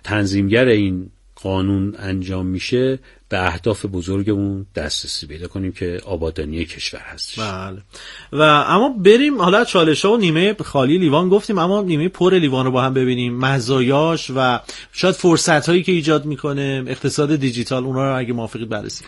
تنظیمگر این قانون انجام میشه به اهداف بزرگمون دسترسی پیدا کنیم که آبادانی کشور هستش. بله. و اما بریم حالا چالش‌ها و نیمه خالی لیوان گفتیم، اما نیمه پر لیوان رو با هم ببینیم، مزایاش و شاید فرصت‌هایی که ایجاد میکنه اقتصاد دیجیتال، اونها رو اگه موافقید بررسی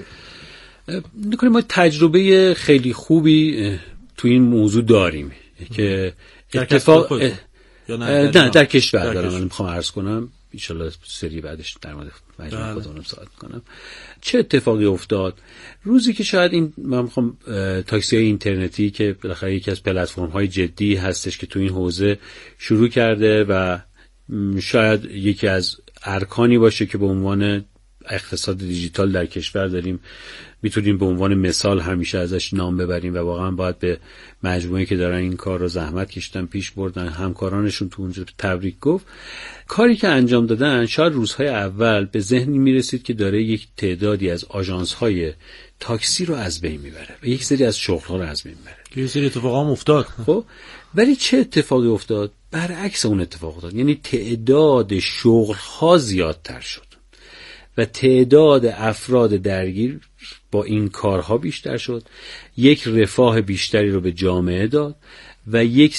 کنیم. ما تجربه خیلی خوبی تو این موضوع داریم که اتفاق نه در کشور دارم من میخوام عرض کنم، ان شاءالله سری بعدش در مورد مجموعه خودمون صحبت کنم. چه اتفاقی افتاد روزی که شاید این من میخوام تاکسی‌های اینترنتی که بالاخره یکی از پلتفرم‌های جدی هستش که تو این حوزه شروع کرده و شاید یکی از ارکانی باشه که به عنوان اقتصاد دیجیتال در کشور داریم میتونیم به عنوان مثال همیشه ازش نام ببریم و واقعا باید به مجموعه‌ای که دارن این کار رو زحمت کشیدن پیش بردن همکارانشون تو اونجا تبریک گفت. کاری که انجام دادن شاید روزهای اول به ذهنی میرسید که داره یک تعدادی از آژانس‌های تاکسی رو از بین میبره و یک سری از شغل‌ها رو از بین میبره. یه سری اتفاقا افتاد. خب ولی چه اتفاقی افتاد؟ برعکس اون اتفاق افتاد. یعنی تعداد شغل‌ها زیادتر شد و تعداد افراد درگیر با این کارها بیشتر شد، یک رفاه بیشتری رو به جامعه داد و یک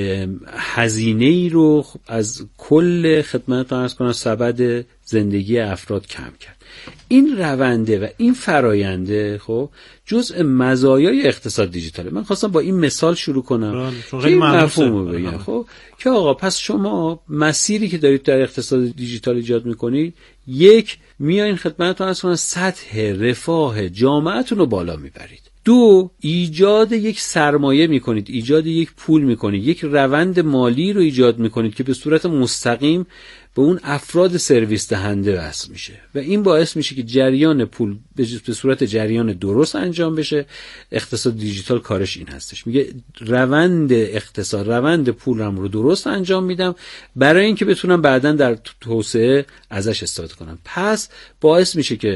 هزینه‌ای رو از کل خدمت عرض کنم سبد زندگی افراد کم کرد. این رونده و این فراینده خب جزء مزایای اقتصاد دیجیتاله. من خواستم با این مثال شروع کنم که این مفهوم رو بگم خب که آقا پس شما مسیری که دارید در اقتصاد دیجیتال ایجاد میکنید، یک میایین خدمتتون عرض کنم سطح رفاه جامعهتون رو بالا میبرید. دو، ایجاد یک سرمایه میکنید، ایجاد یک پول میکنید، یک روند مالی رو ایجاد میکنید که به صورت مستقیم به اون افراد سرویس دهنده وصل میشه و این باعث میشه که جریان پول به صورت جریان درست انجام بشه. اقتصاد دیجیتال کارش این هستش، میگه روند اقتصاد، روند پولم رو درست انجام میدم برای اینکه بتونم بعداً در توسعه ازش استفاده کنم. پس باعث میشه که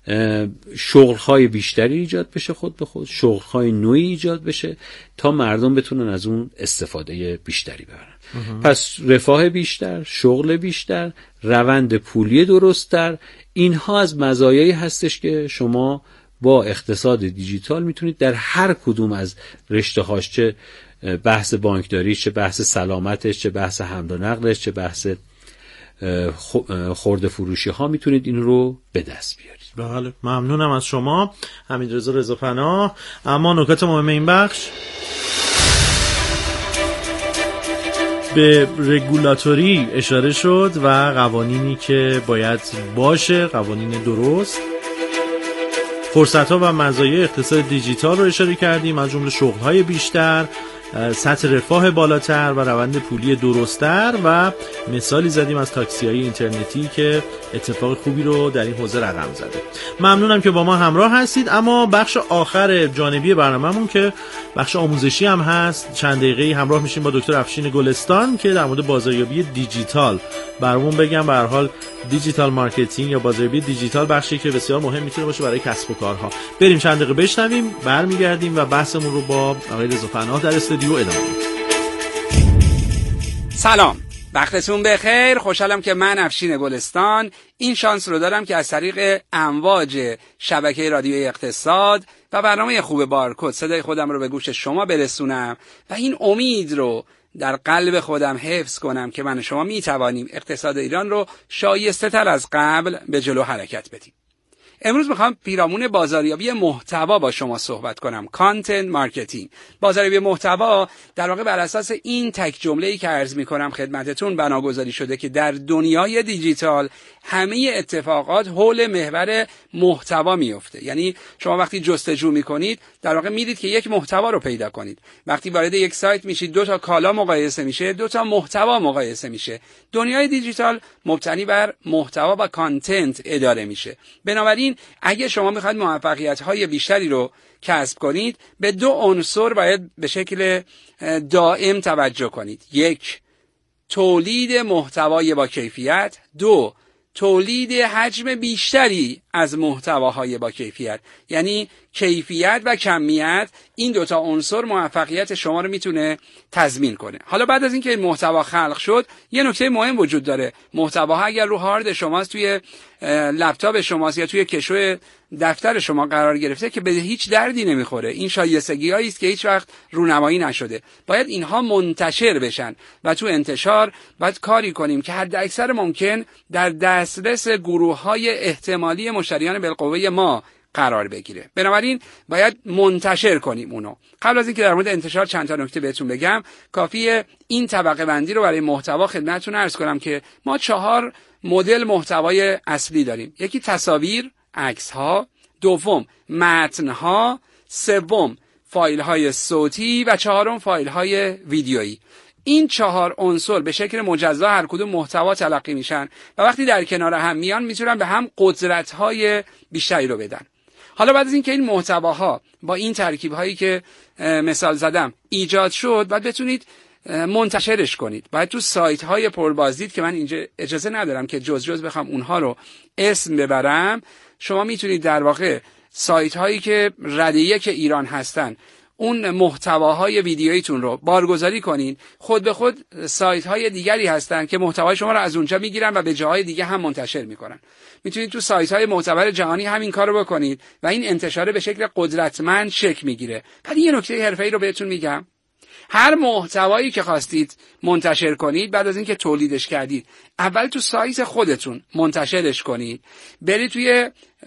شغل‌های بیشتری ایجاد بشه، خود به خود شغل‌های نوعی ایجاد بشه تا مردم بتونن از اون استفاده بیشتری ببرن. پس رفاه بیشتر، شغل بیشتر، روند پولی درست‌تر، اینها از مزایایی هستش که شما با اقتصاد دیجیتال میتونید در هر کدوم از رشته‌هاش، چه بحث بانکداری، چه بحث سلامتش، چه بحث حمل و نقلش، چه بحث خرده فروشی ها، میتونید این رو به دست بیارید. بله، ممنونم از شما حمیدرضا رضاپناه. اما نکات مهم این بخش به رگولاتوری اشاره شد و قوانینی که باید باشه، قوانین درست، فرصت‌ها و مزایای اقتصاد دیجیتال رو اشاره کردیم، از جمله شغل‌های بیشتر، سطح رفاه بالاتر و روند پولی درست‌تر و مثالی زدیم از تاکسی‌های اینترنتی که اتفاق خوبی رو در این حوزه رقم زده. ممنونم که با ما همراه هستید. اما بخش آخر جانبی برنامه‌مون که بخش آموزشی هم هست، چند دقیقه‌ای همراه میشیم با دکتر افشین گلستان که در مورد بازاریابی دیجیتال برامون بگم. به هر حال دیجیتال مارکتینگ یا بازاریابی دیجیتال بخشی که بسیار مهم میتونه باشه برای کسب و کارها. بریم چند دقیقه بشنویم، برمیگردیم و بحثمون رو با آقای رضاپناه در استودیو ادامه میدیم. سلام، وقتتون بخیر. خوشحالم که من افشین گلستان این شانس رو دارم که از طریق امواج شبکه رادیوی اقتصاد و برنامه خوب بارکد صدای خودم رو به گوش شما برسونم و این امید رو در قلب خودم حفظ کنم که من و شما میتوانیم اقتصاد ایران رو شایسته تر از قبل به جلو حرکت بدیم. امروز میخوام پیرامون بازاریابی محتوا با شما صحبت کنم. کانتنت مارکتینگ. بازاریابی محتوا در واقع بر اساس این تک جمله‌ای که عرض میکنم خدمتتون بناگذاری شده که در دنیای دیجیتال همه اتفاقات حول محور محتوا میفته. یعنی شما وقتی جستجو میکنید در واقع میدید که یک محتوا رو پیدا کنید. وقتی وارد یک سایت میشید دو تا کالا مقایسه میشه، دو تا محتوا مقایسه میشه. دنیای دیجیتال مبتنی بر محتوا و کانتنت اداره میشه. بنابراین اگه شما میخواید موفقیت‌های بیشتری رو کسب کنید به دو عنصر باید به شکل دائم توجه کنید. یک، تولید محتوای با کیفیت. دو، تولید حجم بیشتری از محتواهای با کیفیت. یعنی کیفیت و کمیت، این دوتا عنصر موفقیت شما رو میتونه تضمین کنه. حالا بعد از اینکه این محتوا خلق شد، یه نکته مهم وجود داره. محتوا اگر رو هارد شماست، توی لپتاپ شماست یا توی کشو دفتر شما قرار گرفته که به هیچ دردی نمیخوره، این شایستگی‌هایی است که هیچ وقت رونمایی نشده. باید اینها منتشر بشن و تو انتشار باید کاری کنیم که حد اکثر ممکن در دسترس گروه‌های احتمالی مشتریان بالقوه ما قرار بگیره. بنابراین باید منتشر کنیم اونو. قبل از اینکه در مورد انتشار چند تا نکته بهتون بگم، کافیه این طبقه بندی رو برای محتوا خدمتتون عرض کنم که ما 4 مدل محتوای اصلی داریم. یکی تصاویر، عکس‌ها، دوم متن‌ها، سوم فایل‌های صوتی و چهارم فایل‌های ویدیویی. این 4 عنصر به شکل مجزا هر کدوم محتوا تلقی میشن و وقتی در کنار هم میان میتونن به هم قدرت‌های بیشتری رو بدن. حالا بعد از اینکه این محتواها با این ترکیب‌هایی که مثال زدم ایجاد شد، بعد بتونید منتشرش کنید. باید تو سایت‌های پربازدید که من اینجا اجازه ندارم که جز بخوام اونها رو اسم ببرم، شما میتونید در واقع سایت‌هایی که رده 1 ایران هستن اون محتواهای ویدیوییتون رو بارگذاری کنید. خود به خود سایت‌های دیگری هستن که محتوای شما رو از اونجا میگیرن و به جاهای دیگه هم منتشر میکنن. میتونید تو سایت‌های معتبر جهانی همین کارو بکنید و این انتشار به شکل قدرتمند شکل میگیره. بعد یه نکته حرفه‌ای رو بهتون میگم. هر محتوایی که خواستید منتشر کنید، بعد از اینکه تولیدش کردید، اول تو سایت خودتون منتشرش کنید. برید توی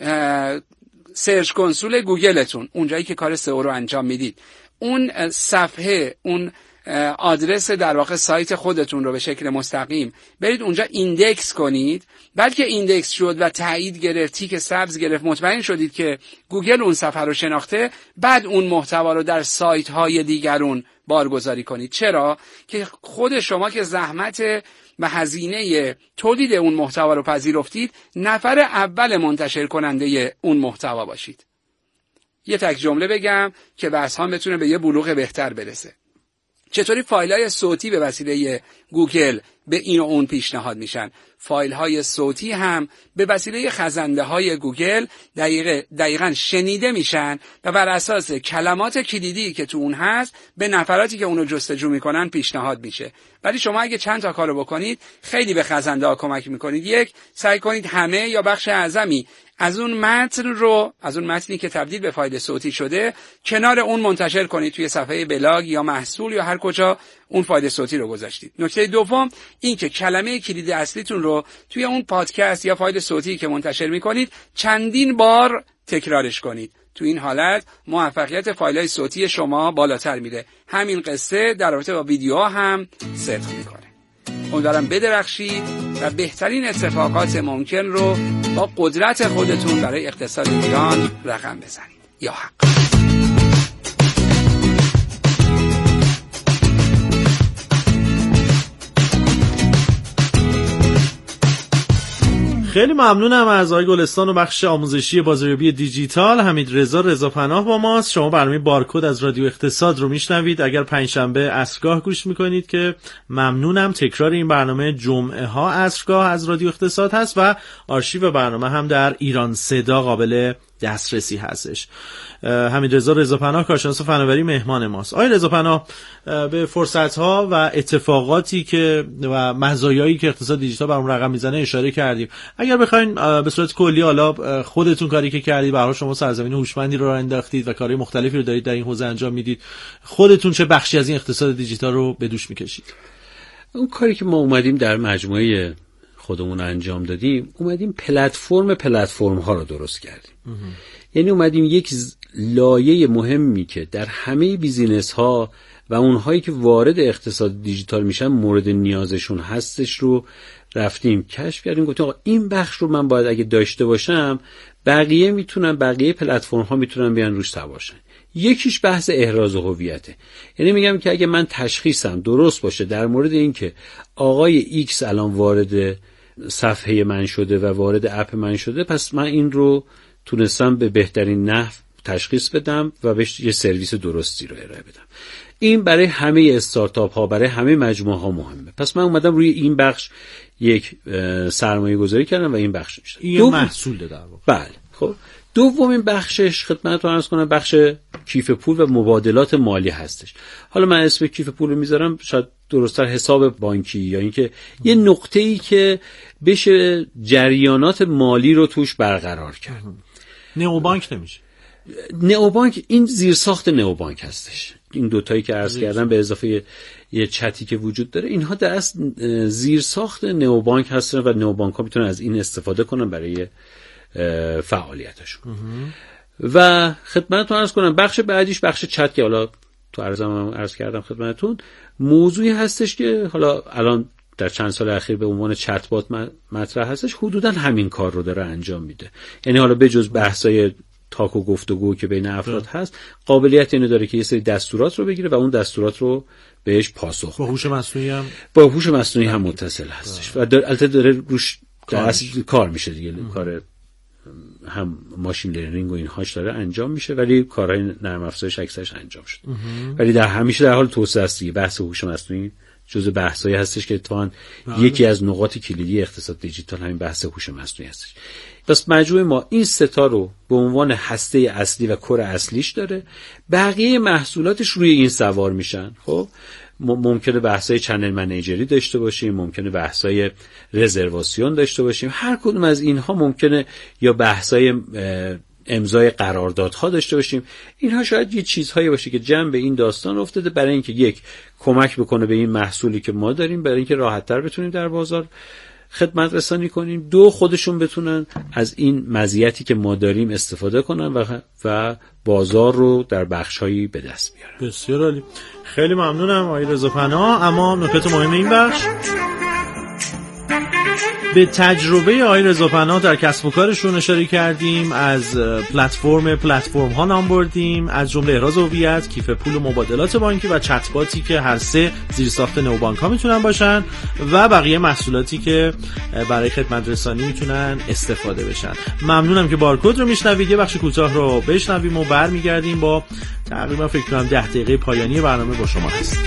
سرچ کنسول گوگلتون، اونجایی که کار سئو رو انجام میدید، اون صفحه، اون آدرس در واقع سایت خودتون رو به شکل مستقیم برید اونجا ایندکس کنید. بعد که ایندکس شد و تایید گرفت، تیک سبز گرفت، مطمئن شدید که گوگل اون صفحه رو شناخته، بعد اون محتوا رو در سایت های دیگرون بارگذاری کنید. چرا؟ که خود شما که زحمت و هزینه تولید اون محتوا رو پذیرفتید، نفر اول منتشر کننده اون محتوا باشید. یه تک جمله بگم که بحث ها بتونه به یه بلوغ بهتر برسه. چطوری فایل‌های صوتی به وسیله گوگل به این و اون پیشنهاد میشن، فایل‌های صوتی هم به وسیله خزنده‌های گوگل دقیقاً شنیده میشن و بر اساس کلمات کلیدی که تو اون هست به نفراتی که اونو جستجو میکنن پیشنهاد میشه. ولی شما اگه چند تا کارو بکنید، خیلی به خزنده‌ها کمک میکنید. یک، سعی کنید همه یا بخش اعظمی از اون متنی که تبدیل به فایل صوتی شده کنار اون منتشر کنید توی صفحه بلاگ یا محصول یا هر کجا اون فایل صوتی رو گذاشتید. نکته دوم این که کلمه کلید اصلیتون رو توی اون پادکست یا فایل صوتی که منتشر میکنید چندین بار تکرارش کنید. تو این حالت موفقیت فایل‌های صوتی شما بالاتر میره. همین قصه در رابطه با ویدیوها هم صدق میکنه. امیدوارم بدرخشید و بهترین اتفاقات ممکن رو با قدرت خودتون برای اقتصاد ایران رقم بزنید. یا حق. خیلی ممنونم از آقای گلستان و بخش آموزشی بازاریابی دیجیتال. حمیدرضا رضاپناه با ماست. شما برنامه بارکد از رادیو اقتصاد رو میشنوید. اگر پنجشنبه عصرگاه گوش میکنید که ممنونم. تکرار این برنامه جمعه ها عصرگاه از رادیو اقتصاد هست و آرشیو برنامه هم در ایران صدا قابل دسترسی هستش. حمیدرضا رضاپناه کارشناس فناوری مهمان ماست. آقای رضاپناه، به فرصت‌ها و اتفاقاتی که و مزایایی که اقتصاد دیجیتال بر اون رقم میزنه اشاره کردیم. اگر بخواید به صورت کلی، حالا خودتون کاری که کردید، به هر حال شما سرزمین هوشمندی رو انداختید و کارهای مختلفی رو دارید در این حوزه انجام میدید، خودتون چه بخشی از این اقتصاد دیجیتال رو به دوش میکشید؟ اون کاری که ما اومدیم در مجموعه خودمون انجام دادیم، اومدیم پلتفرم ها رو درست کردیم. یعنی اومدیم یک لایه مهمی که در همه بیزینس ها و اونهایی که وارد اقتصاد دیجیتال میشن مورد نیازشون هستش رو رفتیم کشف کردیم. گفتیم آقا این بخش رو من باید اگه داشته باشم، بقیه پلتفرم ها میتونن بیان روش سوار شن. یکیش بحث احراز هویته. یعنی میگم که اگه من تشخیصم درست باشه در مورد این که آقای ایکس الان وارد صفحه من شده و وارد اپ من شده، پس من این رو تونستم به بهترین نحو تشخیص بدم و بهش یه سرویس درستی رو ارائه بدم. این برای همه استارتاپ ها، برای همه مجموعه ها مهمه. پس من اومدم روی این بخش یک سرمایه گذاری کردم و این بخش میشه این محصول در واقع. بله. خب دومین بخشش خدمتتون عرض کنم بخش کیف پول و مبادلات مالی هستش. حالا من اسم کیف پول رو میذارم، شاید درست‌تر حساب بانکی، یا اینکه یه نقطه‌ای که بشه جریانات مالی رو توش برقرار کرد. نئوبانک نمیشه. نئوبانک این زیرساخت نئوبانک هستش. این دوتایی که عرض کردم به اضافه یه چتی که وجود داره، اینها در اصل زیرساخت نئوبانک هستن و نئوبانک‌ها میتونن از این استفاده کنن برای فعالیتشون. و خدمتتون عرض کنم بخش بعدیش بخش چت که حالا تو عرض کردم خدمتتون، موضوعی هستش که حالا الان در چند سال اخیر به عنوان چت بات مطرح هستش، حدوداً همین کار رو داره انجام میده. یعنی حالا به جز بحثای تاک و گفتگو که بین افراد هست، قابلیت اینو داره که یه سری دستورات رو بگیره و اون دستورات رو بهش پاسخ با هوش مصنوعی هم متصل هستش و البته داره روش کار میشه دیگه. کار هم ماشین لرنینگ و اینهاش داره انجام میشه، ولی کارهای نرم افزارش اکثرش انجام شده. ولی همیشه در حال توسعه است دیگه. بحث هوش مصنوعی جزء بحثایی هستش که اتفاقاً یکی از نقاط کلیدی اقتصاد دیجیتال همین بحث هوش مصنوعی هستش. پس مجموعه ما این سه تا رو به عنوان هسته اصلی و کور اصلیش داره، بقیه محصولاتش روی این سوار میشن. خب ممکنه بحثای چنل منیجری داشته باشیم، ممکنه بحثای رزرواسیون داشته باشیم، هر کدوم از اینها ممکنه، یا بحثای امضای قراردادها داشته باشیم. اینها شاید یه چیزهایی باشه که جمع به این داستان افتاده برای اینکه یک کمک بکنه به این محصولی که ما داریم، برای اینکه راحت‌تر بتونیم در بازار خدمت رسانی کنیم، دو خودشون بتونن از این مزیتی که ما داریم استفاده کنن و بازار رو در بخش‌هایی به دست بیارن. بسیار عالی، خیلی ممنونم آقای رضا پناه. اما نکته مهم این بخش، به تجربه آقای رضا پناه در کسب و کارشون اشاره کردیم، از پلتفرم ها نام بردیم، از جمله احراز هویت، کیف پول و مبادلات بانکی و چت باتی که هر سه زیرساخت نئوبانک ها میتونن باشن و بقیه محصولاتی که برای خدمت رسانی میتونن استفاده بشن. ممنونم که بارکد رو میشنوید. یه بخش کوتاه رو بشنویم و برمیگردیم با تقریبا فکر کنم 10 دقیقه پایانی برنامه با شما هست.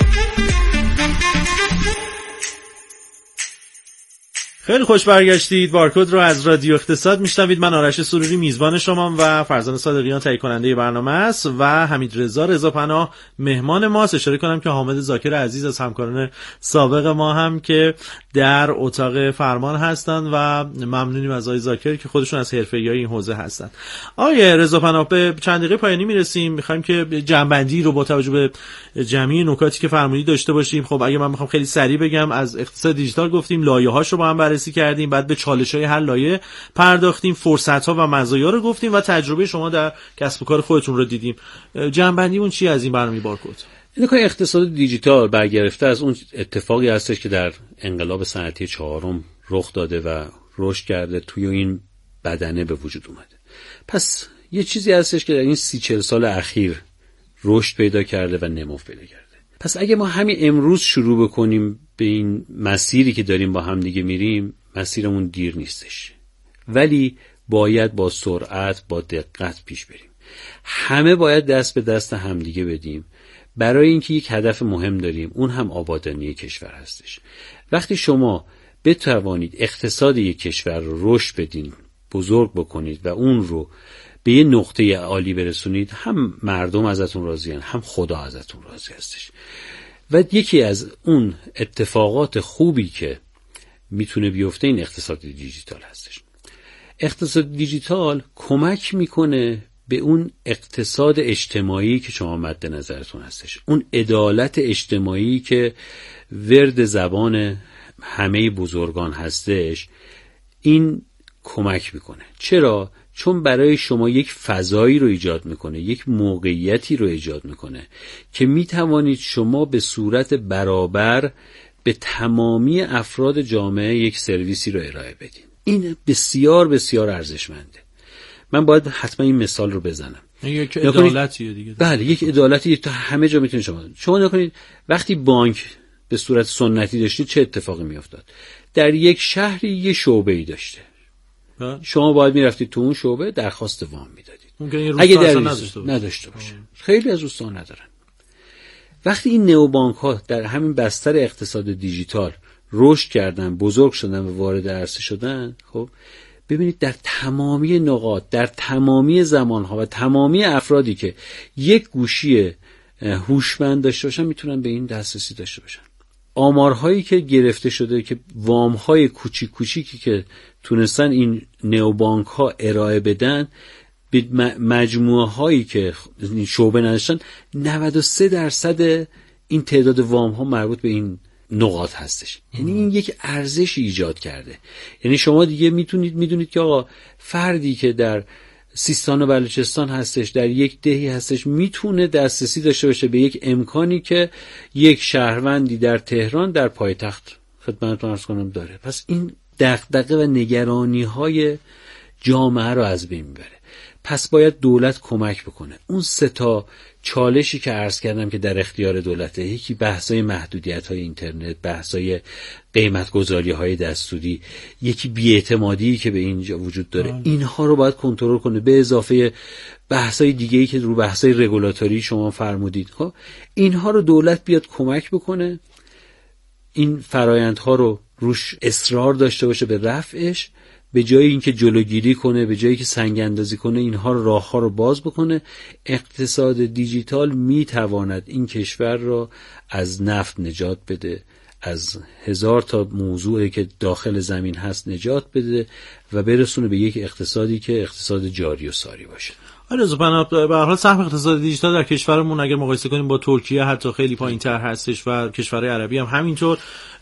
خیلی خوش برگشتید. بارکد رو از رادیو اقتصاد میشنوید. من آرش سروری میزبان شمام و فرزان صادقیان تهیه کننده برنامه است و حمید رضا پناه مهمان ماست. اشاره کنم که حامد ذاکر عزیز از همکاران سابق ما هم که در اتاق فرمان هستن و ممنونیم از آقای ذاکر که خودشون از حرفه‌ای این حوزه هستن. آقای رضا پناه، به چند دقیقه پایانی میرسیم. میخوایم که جنبندی رو با توجه به جمعی نکاتی که فرمودید داشته باشیم. خب اگه من بخوام خیلی سریع بگم، از اقتصاد دیجیتال گفتیم، لایه‌هاش رو با هم بررسی کردیم، بعد به چالش‌های هر لایه پرداختیم، فرصت‌ها و مزایا رو گفتیم و تجربه شما در کسب و کار خودتون رو دیدیم. جنبندیمون چی از این برنامه بارکد؟ این که اقتصاد دیجیتال برگرفته از اون اتفاقی هستش که در انقلاب صنعتی چهارم رخ داده و رشد کرده، توی این بدنه به وجود اومده. پس یه چیزی هستش که در این 30-40 سال اخیر رشد پیدا کرده و نمو پیدا کرده. پس اگه ما همین امروز شروع بکنیم به این مسیری که داریم با هم دیگه میریم، مسیرمون دیر نیستش، ولی باید با سرعت، با دقت پیش بریم. همه باید دست به دست همدیگه بدیم برای اینکه یک هدف مهم داریم، اون هم آبادانی کشور هستش. وقتی شما بتوانید اقتصاد یک کشور رو رشد بدین، بزرگ بکنید و اون رو به یه نقطه عالی برسونید، هم مردم ازتون راضی‌اند، هم خدا ازتون راضی هستش. و یکی از اون اتفاقات خوبی که میتونه بیفته این اقتصاد دیجیتال هستش. اقتصاد دیجیتال کمک میکنه به اون اقتصاد اجتماعی که شما مد نظرتون هستش، اون عدالت اجتماعی که ورد زبان همه بزرگان هستش. این کمک میکنه. چرا؟ چون برای شما یک فضایی رو ایجاد میکنه، یک موقعیتی رو ایجاد میکنه که میتوانید شما به صورت برابر به تمامی افراد جامعه یک سرویسی رو ارائه بدین. این بسیار بسیار ارزشمنده. من باید حتما این مثال رو بزنم. یک عدالتیه دیگه. بله، یک عدالتی تا همه جا میتونید شما نکنید. وقتی بانک به صورت سنتی داشتید چه اتفاقی میافتاد؟ در یک شهری یه شعبه‌ای داشته، شما باید میرفتید تو اون شعبه درخواست وام میدادید. اگه در نداشته باشه، خیلی از روستا ندارن. وقتی این نئوبانک ها در همین بستر اقتصاد دیجیتال رشد کردن، بزرگ شدن و وارد عرصه شدن، خب ببینید در تمامی نقاط، در تمامی زمانها و تمامی افرادی که یک گوشی هوشمند داشته باشن میتونن به این دسترسی داشته باشن. آمارهایی که گرفته شده که وام‌های کوچیک کوچیکی که تونستن این نئوبانک ها ارائه بدن به مجموعه هایی که شعبه نداشتن، 93% این تعداد وام ها مربوط به این نقاط هستش. یعنی این یک ارزش ایجاد کرده. یعنی شما دیگه میدونید که آقا فردی که در سیستان و بلوچستان هستش، در یک دهی هستش، میتونه دسترسی داشته باشه به یک امکانی که یک شهروندی در تهران در پایتخت خدمتتون عرض کنم داره. پس این دغدغه و نگرانی های جامعه رو از بین میبره. پس باید دولت کمک بکنه. اون 3 چالشی که عرض کردم که در اختیار دولته، یکی بحثای محدودیت‌های اینترنت، بحثای قیمت‌گذاری‌های دستوری، یکی بی‌اعتمادی که به اینجا وجود داره، اینها رو باید کنترل کنه، به اضافه بحثای دیگه‌ای که رو بحثای رگولاتوری شما فرمودید. خب اینها رو دولت بیاد کمک بکنه، این فرایندها رو روش اصرار داشته باشه به رفعش، به جای اینکه جلوگیری کنه، به جایی که سنگ اندازی کنه، اینها راه‌ها رو باز بکنه. اقتصاد دیجیتال میتواند این کشور را از نفت نجات بده، از 1000 تا موضوعی که داخل زمین هست نجات بده و برسونه به یک اقتصادی که اقتصاد جاری و ساری باشه. آره، به هر حال سهم اقتصاد دیجیتال در کشورمون اگر مقایسه کنیم با ترکیه حتی خیلی پایین‌تر هستش و کشورهای عربی هم همینطور.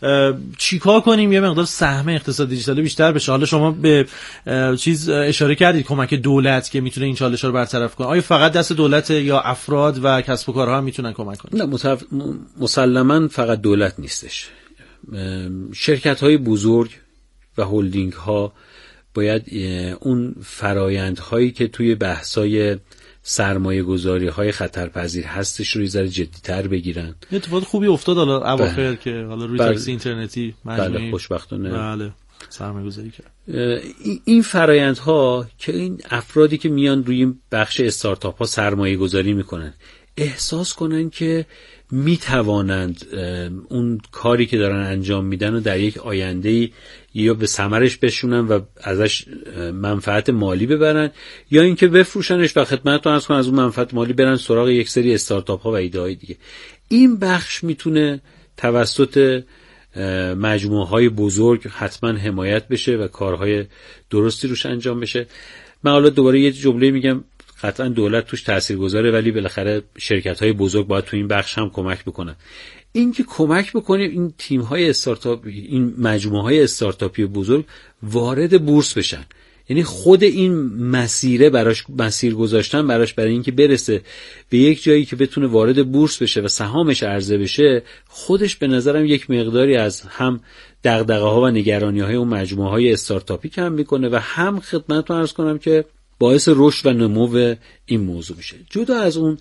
چیکار کنیم یه مقدار سهم اقتصاد دیجیتال بیشتر بشه؟ حالا شما به چیز اشاره کردید، کمک دولت که میتونه این چالش‌ها رو برطرف کنه. آیا فقط دست دولت یا افراد و کسب و کارها هم میتونن کمک کنن؟ نه، مسلماً فقط دولت نیستش. شرکت‌های بزرگ و هلدینگ‌ها باید اون فرایندهایی که توی بحثای سرمایه گذاری های خطرپذیر هستش رو یه ذره جدی‌تر بگیرن. اتفاق خوبی افتاد حالا اواخر که حالا روی تاکسی اینترنتی بله خوشبختانه بله سرمایه گذاری کرد. این فرایندها که این افرادی که میان روی این بخش استارتاپ ها سرمایه گذاری میکنن احساس کنن که میتوانند اون کاری که دارن انجام میدن و در یک آینده یا به ثمرش بشونن و ازش منفعت مالی ببرن، یا اینکه بفروشنش و خدمتتون عرض کنم از اون منفعت مالی برن سراغ یک سری استارتاپ ها و ایده های دیگه. این بخش میتونه توسط مجموعه های بزرگ حتما حمایت بشه و کارهای درستی روش انجام بشه. من حالا دوباره یه جمله میگم، قطعا دولت توش تاثیرگذاره ولی بالاخره شرکت‌های بزرگ باید تو این بخش هم کمک بکنن. این که کمک بکنیم این تیم‌های استارتاپ، این مجموعه‌های استارتاپی بزرگ وارد بورس بشن. یعنی خود این مسیر براش مسیر گذاشتن براش برای اینکه برسه به یک جایی که بتونه وارد بورس بشه و سهامش عرضه بشه، خودش به نظرم یک مقداری از هم دغدغه‌ها و نگرانی‌های اون مجموعه‌های استارتاپی کم می‌کنه و هم خدمتتون عرض کنم که باعث رشد و نمو این موضوع میشه. جدا از اون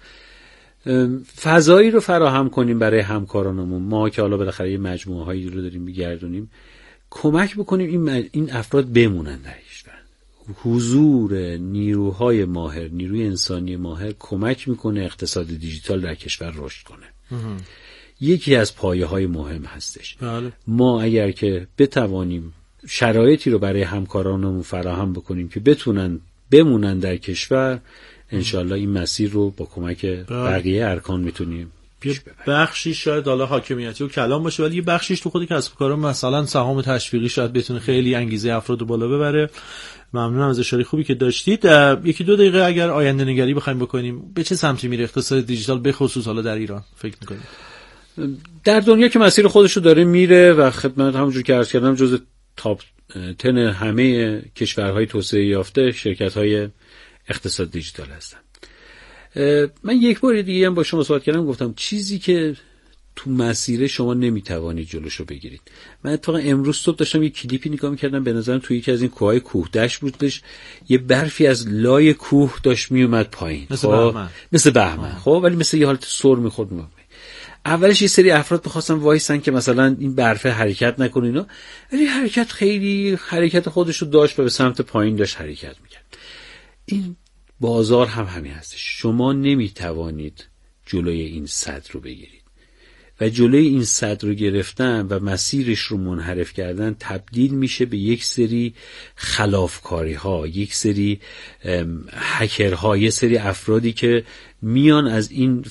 فضایی رو فراهم کنیم برای همکارانمون، ما که حالا بالاخره یه مجموعه هایی رو داریم میگردونیم، کمک بکنیم این افراد بمونن در کشور. حضور نیروهای ماهر، نیروی انسانی ماهر کمک میکنه اقتصاد دیجیتال در کشور رشد کنه. یکی از پایه‌های مهم هستش. ما اگر که بتوانیم شرایطی رو برای همکارانمون فراهم بکنیم که بتونن بمونن در کشور، انشالله این مسیر رو با کمک بقیه ارکان میتونیم بخشی شاید حالا حاکمیتی و کلام باشه، ولی یه بخشیش تو خود کسب و کارا، مثلا سهام تشویقی شاید بتونه خیلی انگیزه افراد رو بالا ببره. ممنونم از اشاره خوبی که داشتید. یکی دو دقیقه اگر آینده نگری بخوایم بکنیم، به چه سمتی میره اقتصاد دیجیتال به خصوص حالا در ایران فکر می‌کنید؟ در دنیا که مسیر خودش رو داره میره و خدمت همونجور که عرض کردم جزء تاپ 10 همه کشورهای توسعه یافته شرکت‌های اقتصاد دیجیتال هستن. من یک بار دیگه هم با شما صحبت کردم، گفتم چیزی که تو مسیر شما نمیتوانید جلوشو بگیرید. من اتفاقا امروز صبح داشتم یه کلیپی نگاه می‌کردم، به نظرم توی یکی از این کوههای کوهدشت بودش، یه برفی از لای کوه داشت میومد پایین، مثل بهمن خب، ولی مثل یه حالت سر می‌خورد. اولش یه سری افراد می‌خواستن وایسن که مثلا این برفه حرکت نکنه اینا، ولی خیلی حرکت خودش رو داشت و به سمت پایین داشت حرکت می‌کرد. این بازار هم همین هستش، شما نمیتوانید جلوی این سد رو بگیرید و جلوی این سد رو گرفتن و مسیرش رو منحرف کردن تبدیل میشه به یک سری خلافکاری ها، یک سری هکرها، یک سری افرادی که میان از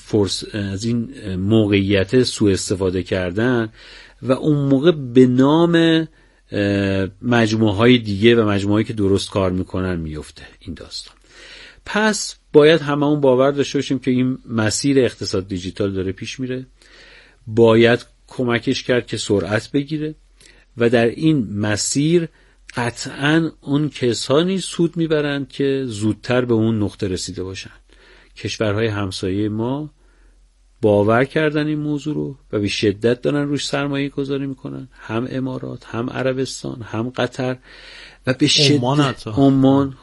این موقعیت سوء استفاده کردن و اون موقع به نام مجموعه های دیگه و مجموعه هایی که درست کار میکنن میفته این داستان. پس باید هممون باور داشته باشیم که این مسیر اقتصاد دیجیتال داره پیش میره، باید کمکش کرد که سرعت بگیره و در این مسیر قطعاً اون کسانی سود میبرند که زودتر به اون نقطه رسیده باشن. کشورهای همسایه ما باور کردن این موضوع رو و به شدت دارن روش سرمایه گذاری میکنن، هم امارات، هم عربستان، هم قطر و به شدت عمان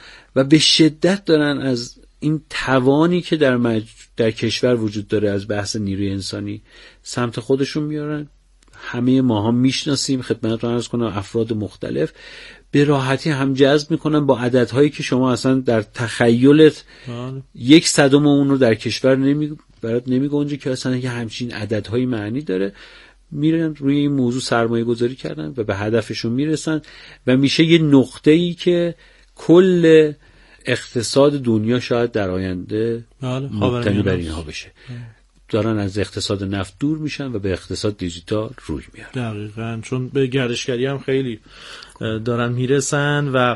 و به شدت دارن از این توانی که در کشور وجود داره از بحث نیروی انسانی سمت خودشون میارن. همه ماها میشناسیم، خدمتتون عرض کنم، افراد مختلف به راحتی هم جذب میکنن با عددهایی که شما اصلا در تخیلت 1/100 اون رو در کشور برات نمیگنجه که اصلا یه همچین عددهایی معنی داره. میرن روی این موضوع سرمایه گذاری کردن و به هدفشون میرسن و میشه یه نقطه‌ای که کل اقتصاد دنیا شاید در آینده مبتنی بر اینها بشه. دارن از اقتصاد نفت دور میشن و به اقتصاد دیجیتال روی میارن. دقیقاً، چون به گردشگری هم خیلی دارن میرسن و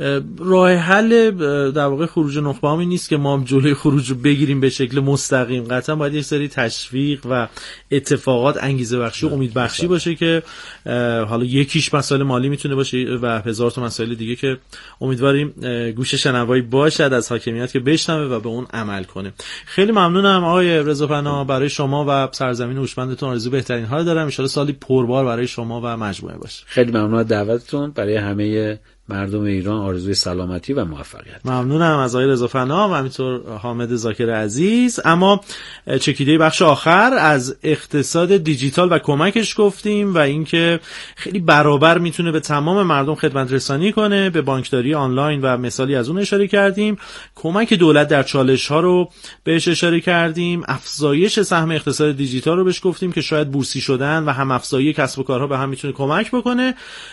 راه حل در واقع خروج نخبه هم نیست که ما جلوی خروج رو بگیریم به شکل مستقیم. قطعا باید یک سری تشویق و اتفاقات انگیزه بخشی و امید بخشی باشه که حالا یکیش مسائل مالی میتونه باشه و هزار تا مسائل دیگه که امیدواریم گوش شنوایی باشد از حاکمیت که بشنوه و به اون عمل کنه. خیلی ممنونم آقای رضاپناه، برای شما و سرزمین هوشمندتون آرزو بهترین ها رو دارم. ان شاءالله سالی پربار برای شما و مجموعه باشه. خیلی ممنون از دعوتتون. برای همه مردم ایران آرزوی سلامتی و موفقیت. ممنونم از آقای رضاپناه و همینطور حامد ذاکر عزیز. اما چکیده بخش آخر از اقتصاد دیجیتال و کمکش گفتیم و اینکه خیلی برابر میتونه به تمام مردم خدمت رسانی کنه، به بانکداری آنلاین و مثالی از اون اشاره کردیم. کمک دولت در چالش ها رو بهش اشاره کردیم. افزایش سهم اقتصاد دیجیتال رو بهش گفتیم که شاید بورسی شدن و هم افزایی کسب و کارها به هم میتونه کمک بکنه.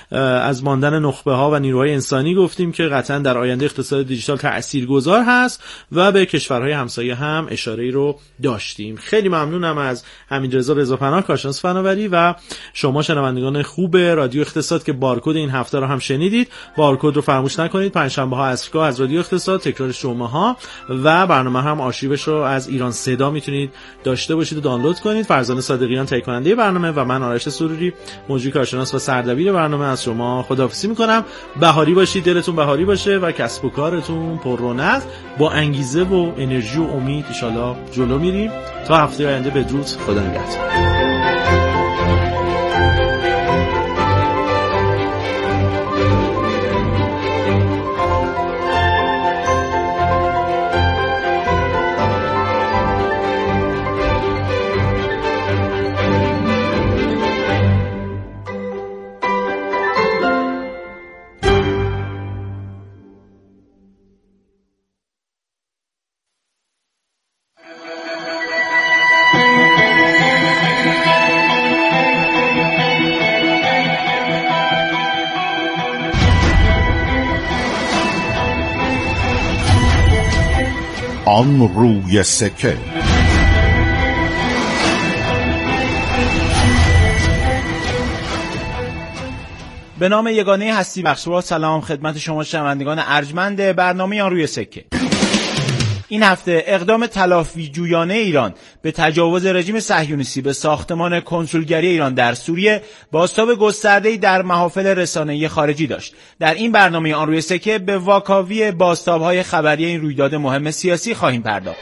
از ماندن نخبه ها و نیروهای انسانی گفتیم که قطعا در آینده اقتصاد دیجیتال تاثیرگذار هست و به کشورهای همسایه هم اشاره‌ای رو داشتیم. خیلی ممنونم از حمیدرضا رضاپناه، کارشناس فناوری، و شما شنوندگان خوب رادیو اقتصاد که بارکد این هفته رو هم شنیدید. بارکد رو فراموش نکنید. پنجشنبه ها عصرگاه از رادیو اقتصاد، تکرارش جمعه‌ها، و برنامه هم آرشیوش رو از ایران صدا میتونید داشته باشید و دانلود کنید. فرزانه صادقیان تهیه کننده برنامه و من آرش سروری مجری کارشناس و سردبیر برنامه از شما خداحافظی میکنم. بهاری باشید، دلتون بهاری باشه و کسب و کارتون پر رونق، با انگیزه و انرژی و امید ان شاءالله جلو میریم. تا هفته آینده بدرود، خدا نگهدار. آن روی سکه. به نام یگانه هستی بخش با سلام خدمت شما شنوندگان ارجمند برنامه آن روی سکه. این هفته اقدام تلافی جویانه ایران به تجاوز رژیم صهیونیستی به ساختمان کنسولگری ایران در سوریه بازتاب گسترده‌ای در محافل رسانه‌ای خارجی داشت. در این برنامه آن روی سکه به واکاوی بازتاب‌های خبری این رویداد مهم سیاسی خواهیم پرداخت.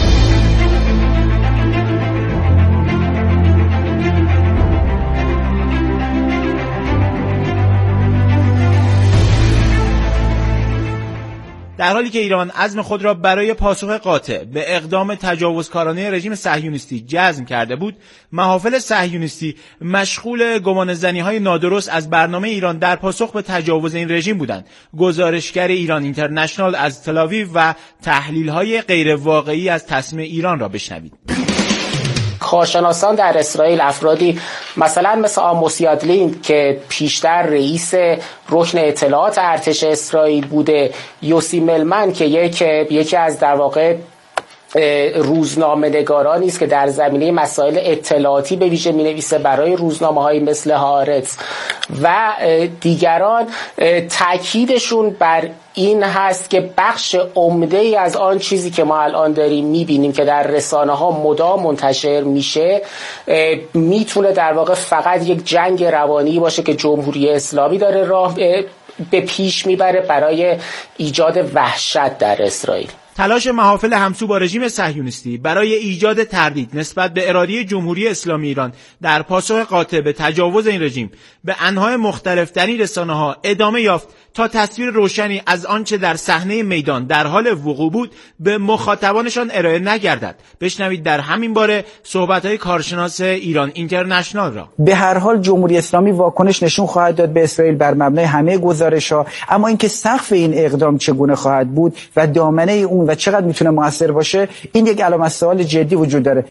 در حالی که ایران عزم خود را برای پاسخ قاطع به اقدام تجاوزکارانه رژیم صهیونیستی جزم کرده بود، محافل صهیونیستی مشغول گمانه‌زنی‌های نادرست از برنامه ایران در پاسخ به تجاوز این رژیم بودند. گزارشگر ایران اینترنشنال از تل‌آویو و تحلیل‌های غیر واقعی از تصمیم ایران را بشنوید. کارشناسان در اسرائیل، افرادی مثلا مثل آموس یادلین که پیشتر رئیس رکن اطلاعات ارتش اسرائیل بوده، یوسی ملمن که یکی از در واقع روزنامه‌نگارانی است که در زمینه مسائل اطلاعاتی به ویژه می‌نویسه برای روزنامه‌هایی مثل هارتز و دیگران، تأکیدشون بر این هست که بخش عمده‌ای از آن چیزی که ما الان داریم می‌بینیم که در رسانه‌ها مدام منتشر میشه میتونه در واقع فقط یک جنگ روانی باشه که جمهوری اسلامی داره راه به پیش میبره برای ایجاد وحشت در اسرائیل. تلاش محافل همسو با رژیم صهیونیستی برای ایجاد تردید نسبت به اراده جمهوری اسلامی ایران در پاسخ قاطع به تجاوز این رژیم به انواع مختلف در این رسانه‌ها ادامه یافت تا تصویر روشنی از آنچه در صحنه میدان در حال وقوع بود به مخاطبانشان ارائه نگردد. بشنوید در همین باره صحبت‌های کارشناس ایران اینترنشنال را. به هر حال جمهوری اسلامی واکنش نشون خواهد داد به اسرائیل بر مبنای همه گزارش‌ها، اما اینکه سقف این اقدام چگونه خواهد بود و دامنه اون و چقدر میتونه موثر باشه، این یک علامت سوال جدی وجود داره.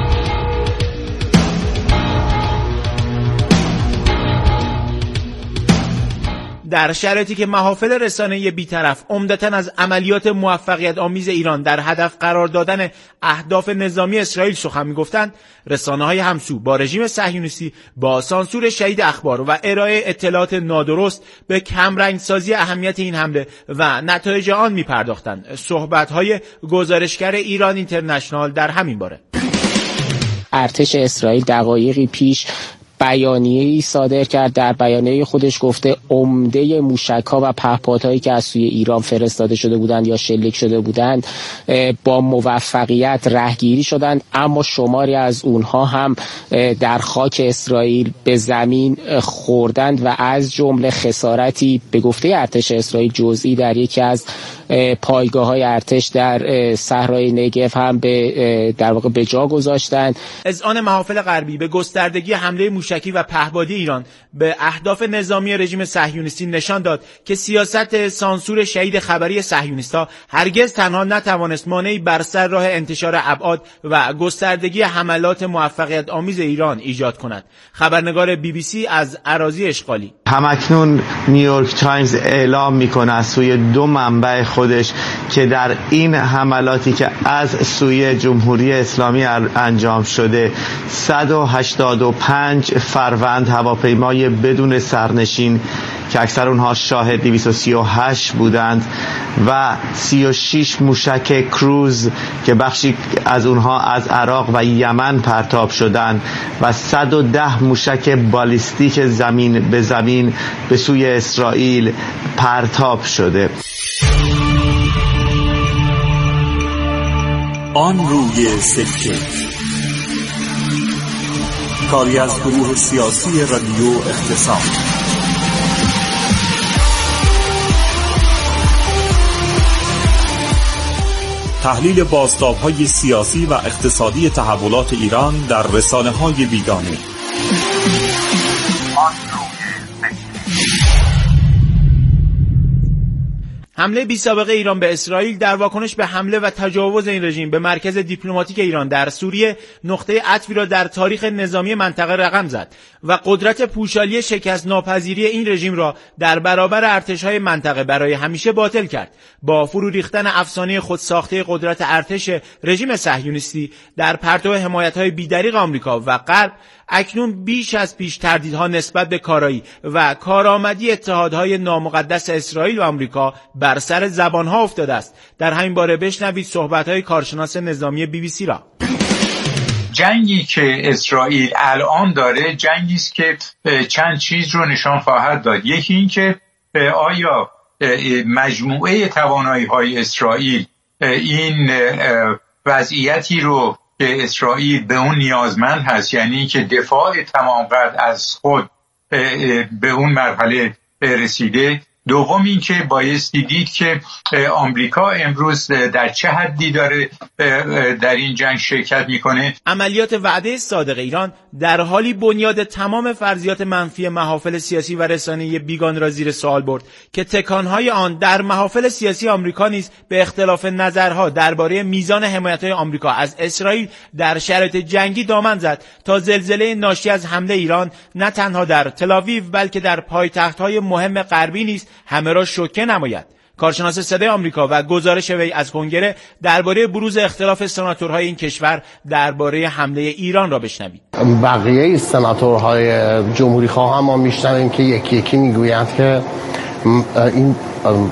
در شرایطی که محافل رسانه‌ای بی‌طرف عمدتاً از عملیات موفقیت آمیز ایران در هدف قرار دادن اهداف نظامی اسرائیل سخن می‌گفتند، رسانه‌های همسو با رژیم صهیونیستی با سانسور شدید اخبار و ارائه اطلاعات نادرست به کمرنگ‌سازی اهمیت این حمله و نتایج آن می‌پرداختند. صحبت‌های گزارشگر ایران اینترنشنال در همین باره. ارتش اسرائیل دقایقی پیش بیانیه‌ای صادر کرد. در بیانیه خودش گفته عمده موشک‌ها و پهپادهایی که از سوی ایران فرستاده شده بودند یا شلیک شده بودند با موفقیت رهگیری شدند، اما شماری از اونها هم در خاک اسرائیل به زمین خوردند و از جمله خسارتی به گفته ارتش اسرائیل جزئی در یکی از پایگاه‌های ارتش در صحرای نگف هم در واقع به جا گذاشتند. اذعان محافل غربی به گستردگی حمله موشکی و پهپادی ایران به اهداف نظامی رژیم صهیونیستی نشان داد که سیاست سانسور شدید خبری صهیونیست‌ها هرگز تنها نتوانست مانعی بر سر راه انتشار ابعاد و گستردگی حملات موفقیت آمیز ایران ایجاد کند. خبرنگار BBC از اراضی اشغالی: همکنون نیویورک تایمز اعلام میکنه از سوی دو منبع خودش که در این حملاتی که از سوی جمهوری اسلامی انجام شده 185 فروند هواپیمای بدون سرنشین که اکثر اونها شاهد 238 بودند و 36 موشک کروز که بخشی از اونها از عراق و یمن پرتاب شدند و 110 موشک بالیستیک زمین به زمین به سوی اسرائیل پرتاب شده. آن روی سکه، کاری از گروه سیاسی رادیو اقتصاد. تحلیل بازتاب‌های سیاسی و اقتصادی تحولات ایران در رسانه‌های بیگانه. حمله بی سابقه ایران به اسرائیل در واکنش به حمله و تجاوز این رژیم به مرکز دیپلماتیک ایران در سوریه نقطه عطفی را در تاریخ نظامی منطقه رقم زد و قدرت پوشالی شکست ناپذیری این رژیم را در برابر ارتش‌های منطقه برای همیشه باطل کرد. با فرو ریختن افسانه خودساخته قدرت ارتش رژیم صهیونیستی در پرتو حمایت‌های بی‌دریغ آمریکا و غرب، اکنون بیش از پیش تردیدها نسبت به کارایی و کارآمدی اتحادهای نامقدس اسرائیل و آمریکا بر سر زبانها افتاده است. در همین باره بشنوید صحبت‌های کارشناس نظامی BBC را. جنگی که اسرائیل الان داره جنگی است که چند چیز رو نشان خواهد داد. یکی این که آیا مجموعه توانایی‌های اسرائیل این وضعیتی رو که اسرائیل به اون نیازمند هست، یعنی که دفاع تمام قد از خود به اون مرحله رسیده، دوم این که بایستی دید که آمریکا امروز در چه حدی داره در این جنگ شرکت میکنه. عملیات وعده صادق ایران در حالی بنیاد تمام فرضیات منفی محافل سیاسی و رسانه‌ای بیگان را زیر سوال برد که تکانهای آن در محافل سیاسی آمریکا نیز به اختلاف نظرها درباره میزان حمایت‌های آمریکا از اسرائیل در شرایط جنگی دامن زد تا زلزله ناشی از حمله ایران نه تنها در تل‌آویو بلکه در پایتخت‌های مهم غربی نیز همه را شوکه نماید. کارشناس صدای آمریکا و گزارش وی از کنگره درباره بروز اختلاف سناتورهای این کشور درباره حمله ایران را بشنوید. بقیه سناتورهای جمهوری خواه هم ما میشنویم که یکی یکی میگویند که این